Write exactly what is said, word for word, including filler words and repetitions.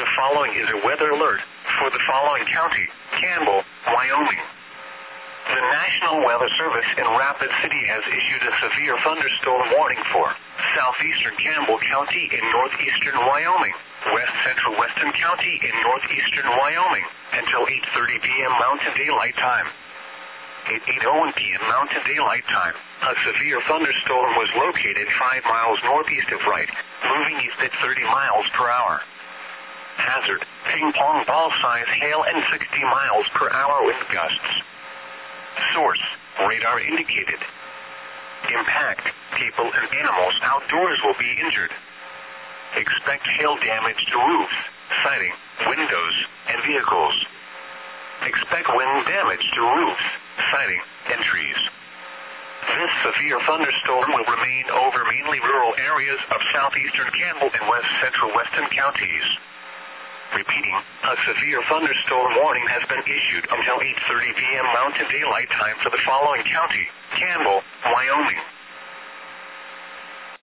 The following is a weather alert for the following county, Campbell, Wyoming. The National Weather Service in Rapid City has issued a severe thunderstorm warning for southeastern Campbell County in northeastern Wyoming, west central Weston County in northeastern Wyoming, until eight thirty p.m. Mountain Daylight Time. At eight oh one p.m. Mountain Daylight Time, a severe thunderstorm was located five miles northeast of Wright, moving east at thirty miles per hour. Hazard, ping pong ball size hail and sixty miles per hour wind gusts. Source, radar indicated. Impact, people and animals outdoors will be injured. Expect hail damage to roofs, siding, windows, and vehicles. Expect wind damage to roofs, siding, and trees. This severe thunderstorm will remain over mainly rural areas of southeastern Campbell and west central Weston counties. Repeating, a severe thunderstorm warning has been issued until eight thirty p.m. Mountain Daylight Time for the following county, Campbell,